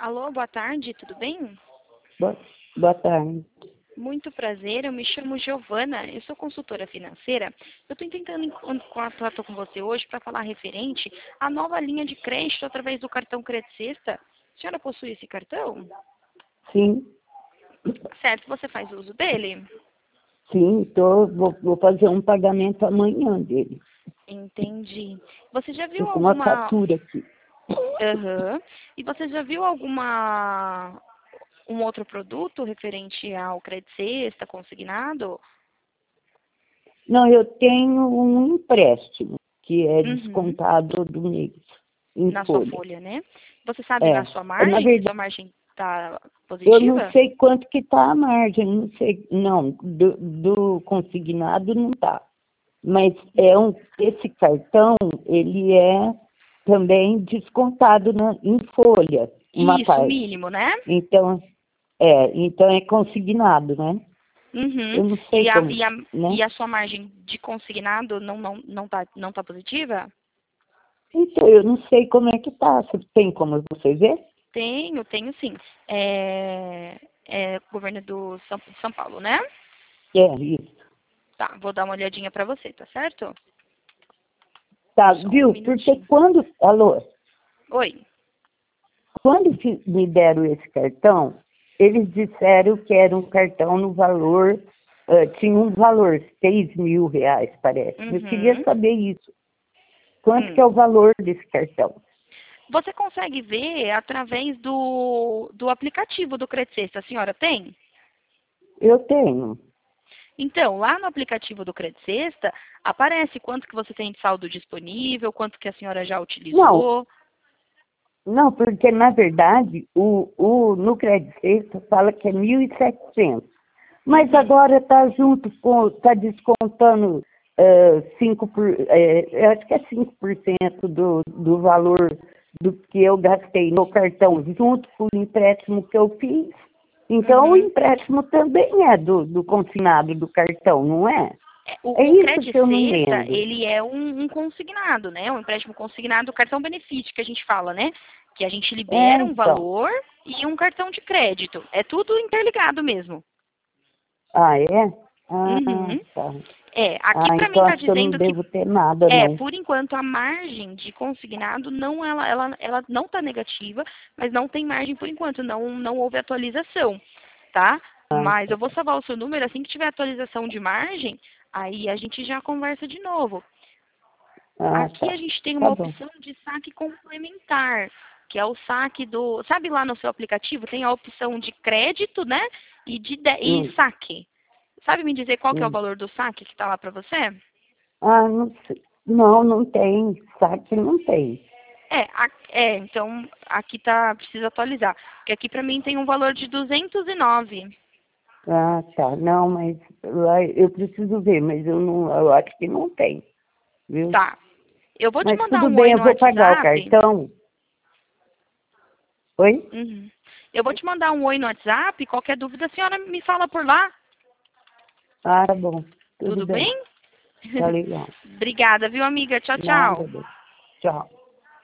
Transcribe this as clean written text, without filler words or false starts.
Alô, boa tarde, tudo bem? Boa, boa tarde. Muito prazer, eu me chamo Giovana, eu sou consultora financeira. Eu estou tentando contato com você hoje para falar referente à nova linha de crédito através do cartão Credit Sexta. A senhora possui esse cartão? Sim, Certo, você faz uso dele? sim, vou fazer um pagamento amanhã dele. Entendi. Você já Estou viu com uma alguma... fatura aqui. Aham. E você já viu um outro produto referente ao Credit Sexta consignado? Não, eu tenho um empréstimo que é Uhum. descontado do mês, em Na sua folha. folha, né? Você sabe É, na sua na margem, se verdade, sua margem está eu não positiva? sei quanto que está a margem, não sei, não, do consignado não está. Mas esse cartão, ele é também descontado em folha, uma Isso, parte. mínimo, né? Então é consignado, né? Uhum. Eu não sei E a, como, e a, né? e a sua margem de consignado não tá positiva? Então, eu não sei como é que tá. Você tem como você ver? Tenho sim. É governo do São Paulo, né? É, isso. Tá, vou dar uma olhadinha pra você, tá certo? Tá, Só um viu? Porque minutinho. quando Oi. me deram esse cartão, eles disseram que era um cartão no valor, tinha um valor, R$ 6.000, parece. Eu queria Uhum. saber isso. Quanto que é Hum. o valor desse cartão? Você consegue ver através do aplicativo do Credit Sexta, a senhora tem? Eu tenho. Então, lá no aplicativo do Credit Sexta, aparece quanto que você tem de saldo disponível, quanto que a senhora já Não, utilizou. não, porque na verdade no Crédito Sexta fala que é 1.700. Mas Uhum, agora está descontando 5 eu acho que é 5% do valor do que eu gastei no cartão, junto com o empréstimo que eu fiz. Então, o uhum. empréstimo também é do consignado do cartão, não é? É O isso Credit que eu não Sexta, entendo. ele é um consignado, né? Um empréstimo consignado, cartão benefício que a gente fala, né? Que a gente É, libera um então. valor e um cartão de crédito. É tudo interligado mesmo. Ah, é? Ah, Uhum. tá. Aqui Ah, pra mim então tá acho que eu não dizendo que devo ter nada, não. por enquanto a margem de consignado não ela não está negativa, mas não tem margem por enquanto, não houve atualização, tá? Ah, Mas eu vou salvar o seu número assim que tiver atualização de margem, aí a gente já conversa de novo. Aqui a tá. gente tem Tá uma bom. opção de saque complementar, que é o saque sabe lá no seu aplicativo tem a opção de crédito, né? E Hum, saque. Sabe me dizer qual que é o hum. valor do saque que está lá para você? Ah, não sei. Não, não tem. Saque não tem. Então aqui precisa atualizar. Porque aqui pra mim tem um valor de 209. Ah, tá. Não, mas lá eu preciso ver, mas eu acho que não tem, viu? Tá. Eu vou te Mas mandar tudo um oi bem, eu no vou pagar o WhatsApp. cartão. Oi? Uhum. Eu vou te mandar um oi no WhatsApp. Qualquer dúvida, a senhora me fala por lá. Ah, tá bom. Tudo Tudo bem. bem? Tá legal. Obrigada, viu, amiga? Tchau, Nada, tchau. bem. Tchau.